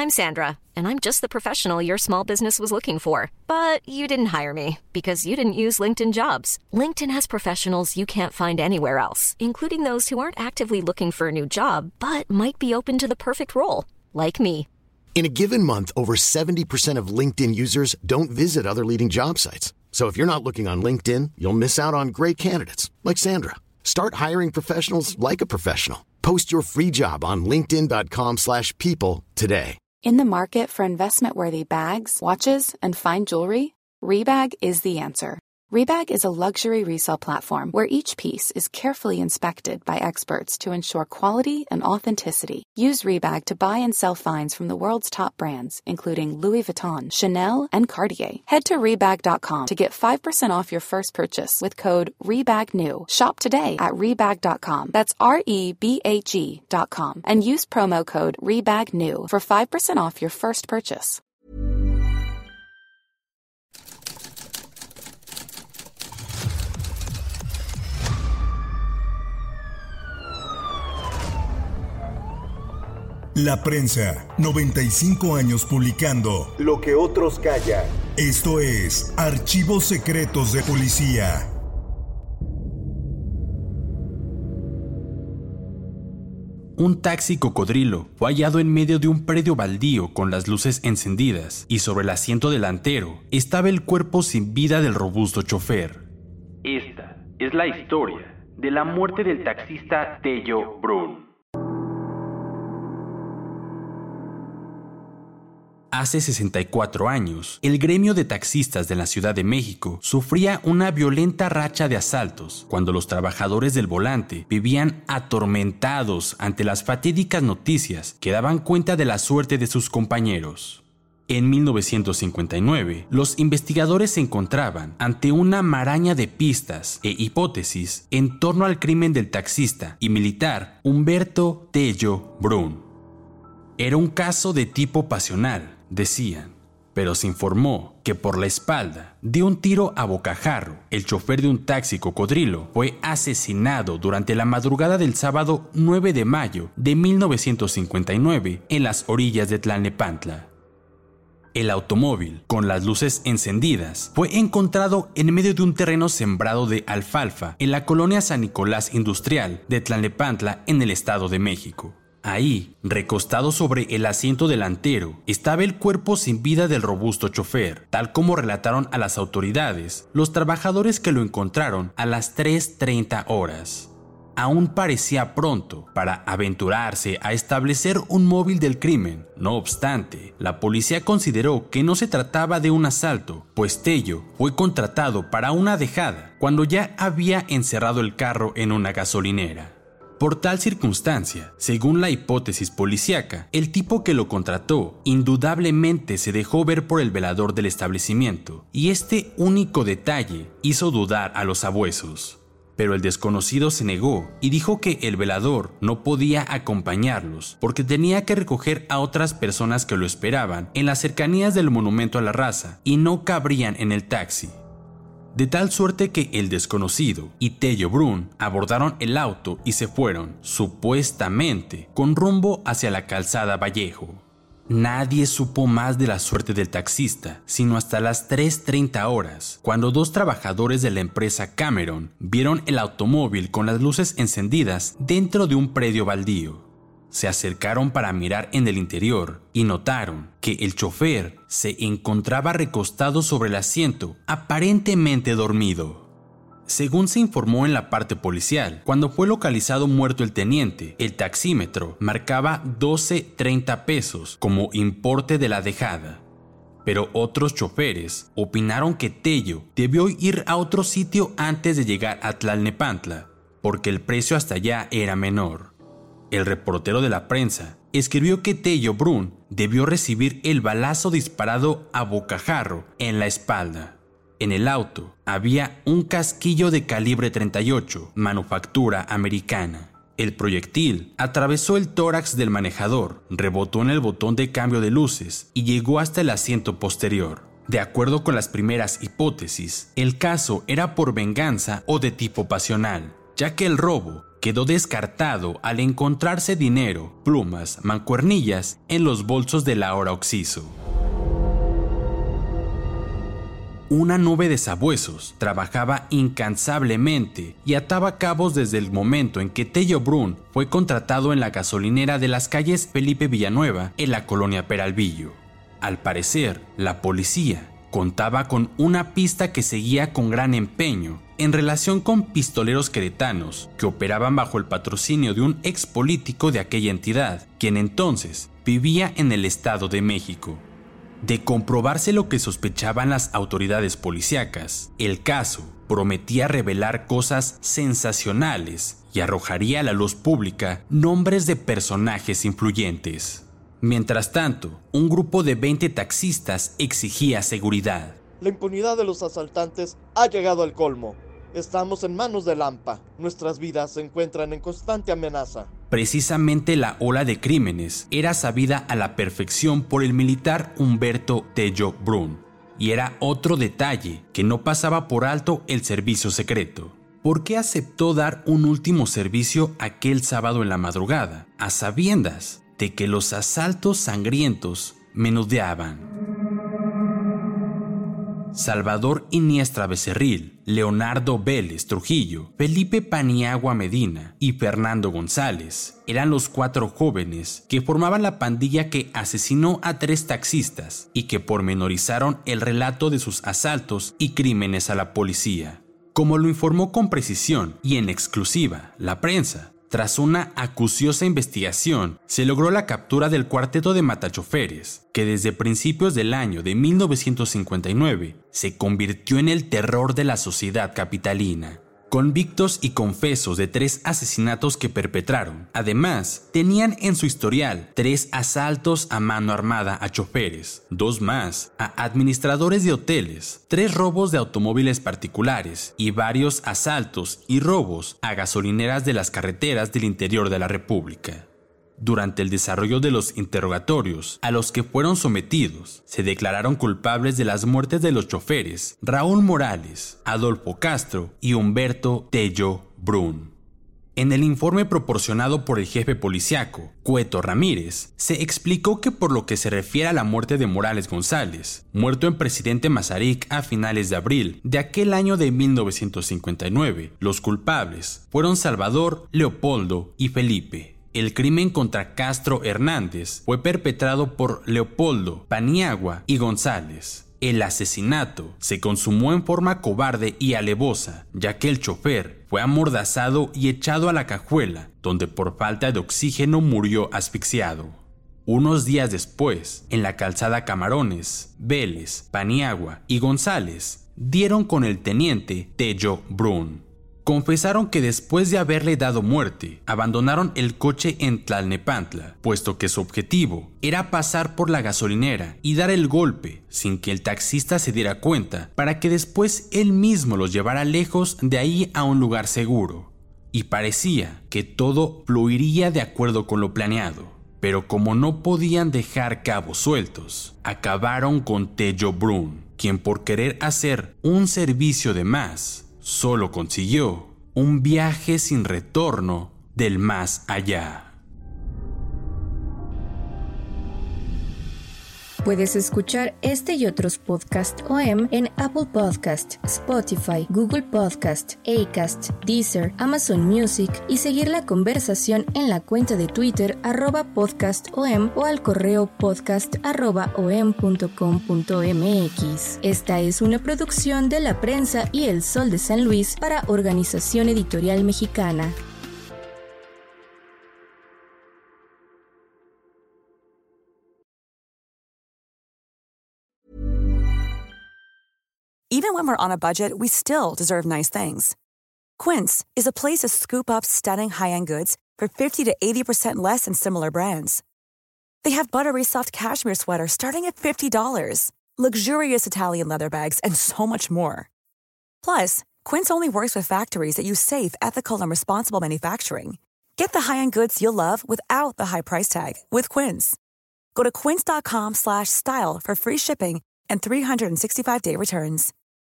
I'm Sandra, and I'm just the professional your small business was looking for. But you didn't hire me because you didn't use LinkedIn Jobs. LinkedIn has professionals you can't find anywhere else, including those who aren't actively looking for a new job, but might be open to the perfect role, like me. In a given month, over 70% of LinkedIn users don't visit other leading job sites. So if you're not looking on LinkedIn, you'll miss out on great candidates like Sandra. Start hiring professionals like a professional. Post your free job on linkedin.com/people today. In the market for investment-worthy bags, watches, and fine jewelry, Rebag is the answer. Rebag is a luxury resale platform where each piece is carefully inspected by experts to ensure quality and authenticity. Use Rebag to buy and sell finds from the world's top brands, including Louis Vuitton, Chanel, and Cartier. Head to Rebag.com to get 5% off your first purchase with code REBAGNEW. Shop today at Rebag.com. That's REBAG.com. And use promo code REBAGNEW for 5% off your first purchase. La prensa, 95 años publicando lo que otros callan. Esto es Archivos Secretos de Policía. Un taxi cocodrilo fue hallado en medio de un predio baldío con las luces encendidas y sobre el asiento delantero estaba el cuerpo sin vida del robusto chofer. Esta es la historia de la muerte del taxista Tello Brun. Hace 64 años, el gremio de taxistas de la Ciudad de México sufría una violenta racha de asaltos cuando los trabajadores del volante vivían atormentados ante las fatídicas noticias que daban cuenta de la suerte de sus compañeros. En 1959, los investigadores se encontraban ante una maraña de pistas e hipótesis en torno al crimen del taxista y militar Humberto Tello Brun. Era un caso de tipo pasional, decían, pero se informó que por la espalda de un tiro a bocajarro, el chofer de un taxi cocodrilo fue asesinado durante la madrugada del sábado 9 de mayo de 1959 en las orillas de Tlalnepantla. El automóvil, con las luces encendidas, fue encontrado en medio de un terreno sembrado de alfalfa en la colonia San Nicolás Industrial de Tlalnepantla en el Estado de México. Ahí, recostado sobre el asiento delantero, estaba el cuerpo sin vida del robusto chofer, tal como relataron a las autoridades los trabajadores que lo encontraron a las 3:30 horas. Aún parecía pronto para aventurarse a establecer un móvil del crimen. No obstante, la policía consideró que no se trataba de un asalto, pues Tello fue contratado para una dejada cuando ya había encerrado el carro en una gasolinera. Por tal circunstancia, según la hipótesis policíaca, el tipo que lo contrató indudablemente se dejó ver por el velador del establecimiento, y este único detalle hizo dudar a los sabuesos. Pero el desconocido se negó y dijo que el velador no podía acompañarlos porque tenía que recoger a otras personas que lo esperaban en las cercanías del Monumento a la Raza y no cabrían en el taxi. De tal suerte que el desconocido y Tello Brun abordaron el auto y se fueron, supuestamente, con rumbo hacia la calzada Vallejo. Nadie supo más de la suerte del taxista, sino hasta las 3:30 horas, cuando dos trabajadores de la empresa Cameron vieron el automóvil con las luces encendidas dentro de un predio baldío. Se acercaron para mirar en el interior y notaron que el chofer se encontraba recostado sobre el asiento, aparentemente dormido. Según se informó en la parte policial, cuando fue localizado muerto el teniente, el taxímetro marcaba 12.30 pesos como importe de la dejada. Pero otros choferes opinaron que Tello debió ir a otro sitio antes de llegar a Tlalnepantla, porque el precio hasta allá era menor. El reportero de la prensa escribió que Tello Brun debió recibir el balazo disparado a bocajarro en la espalda. En el auto había un casquillo de calibre 38, manufactura americana. El proyectil atravesó el tórax del manejador, rebotó en el botón de cambio de luces y llegó hasta el asiento posterior. De acuerdo con las primeras hipótesis, el caso era por venganza o de tipo pasional, ya que el robo quedó descartado al encontrarse dinero, plumas, mancuernillas en los bolsos del ahora occiso. Una nube de sabuesos trabajaba incansablemente y ataba cabos desde el momento en que Tello Brun fue contratado en la gasolinera de las calles Felipe Villanueva en la colonia Peralvillo. Al parecer, la policía contaba con una pista que seguía con gran empeño en relación con pistoleros queretanos que operaban bajo el patrocinio de un ex político de aquella entidad, quien entonces vivía en el Estado de México. De comprobarse lo que sospechaban las autoridades policíacas, el caso prometía revelar cosas sensacionales y arrojaría a la luz pública nombres de personajes influyentes. Mientras tanto, un grupo de 20 taxistas exigía seguridad. La impunidad de los asaltantes ha llegado al colmo. Estamos en manos del AMPA. Nuestras vidas se encuentran en constante amenaza. Precisamente la ola de crímenes era sabida a la perfección por el militar Humberto Tello Brun. Y era otro detalle que no pasaba por alto el servicio secreto. ¿Por qué aceptó dar un último servicio aquel sábado en la madrugada, a sabiendas de que los asaltos sangrientos menudeaban? Salvador Iniestra Becerril, Leonardo Vélez Trujillo, Felipe Paniagua Medina y Fernando González eran los 4 jóvenes que formaban la pandilla que asesinó a 3 taxistas y que pormenorizaron el relato de sus asaltos y crímenes a la policía. Como lo informó con precisión y en exclusiva la prensa, tras una acuciosa investigación, se logró la captura del cuarteto de matachoferes, que desde principios del año de 1959 se convirtió en el terror de la sociedad capitalina. Convictos y confesos de 3 asesinatos que perpetraron. Además, tenían en su historial 3 asaltos a mano armada a choferes, 2 más a administradores de hoteles, 3 robos de automóviles particulares y varios asaltos y robos a gasolineras de las carreteras del interior de la República. Durante el desarrollo de los interrogatorios a los que fueron sometidos, se declararon culpables de las muertes de los choferes Raúl Morales, Adolfo Castro y Humberto Tello Brun. En el informe proporcionado por el jefe policíaco, Cueto Ramírez, se explicó que por lo que se refiere a la muerte de Morales González, muerto en Presidente Mazarik a finales de abril de aquel año de 1959, los culpables fueron Salvador, Leopoldo y Felipe. El crimen contra Castro Hernández fue perpetrado por Leopoldo, Paniagua y González. El asesinato se consumó en forma cobarde y alevosa, ya que el chofer fue amordazado y echado a la cajuela, donde por falta de oxígeno murió asfixiado. Unos días después, en la calzada Camarones, Vélez, Paniagua y González dieron con el teniente Tello Brun. Confesaron que después de haberle dado muerte, abandonaron el coche en Tlalnepantla, puesto que su objetivo era pasar por la gasolinera y dar el golpe sin que el taxista se diera cuenta, para que después él mismo los llevara lejos de ahí a un lugar seguro. Y parecía que todo fluiría de acuerdo con lo planeado. Pero como no podían dejar cabos sueltos, acabaron con Tello Brun, quien por querer hacer un servicio de más, solo consiguió un viaje sin retorno del más allá. Puedes escuchar este y otros podcasts OM en Apple Podcast, Spotify, Google Podcast, Acast, Deezer, Amazon Music y seguir la conversación en la cuenta de Twitter @podcastom o al correo podcast@om.com.mx. Esta es una producción de La Prensa y El Sol de San Luis para Organización Editorial Mexicana. Even when we're on a budget, we still deserve nice things. Quince is a place to scoop up stunning high-end goods for 50 to 80% less than similar brands. They have buttery soft cashmere sweaters starting at $50, luxurious Italian leather bags, and so much more. Plus, Quince only works with factories that use safe, ethical, and responsible manufacturing. Get the high-end goods you'll love without the high price tag with Quince. Go to quince.com/style for free shipping and 365-day returns.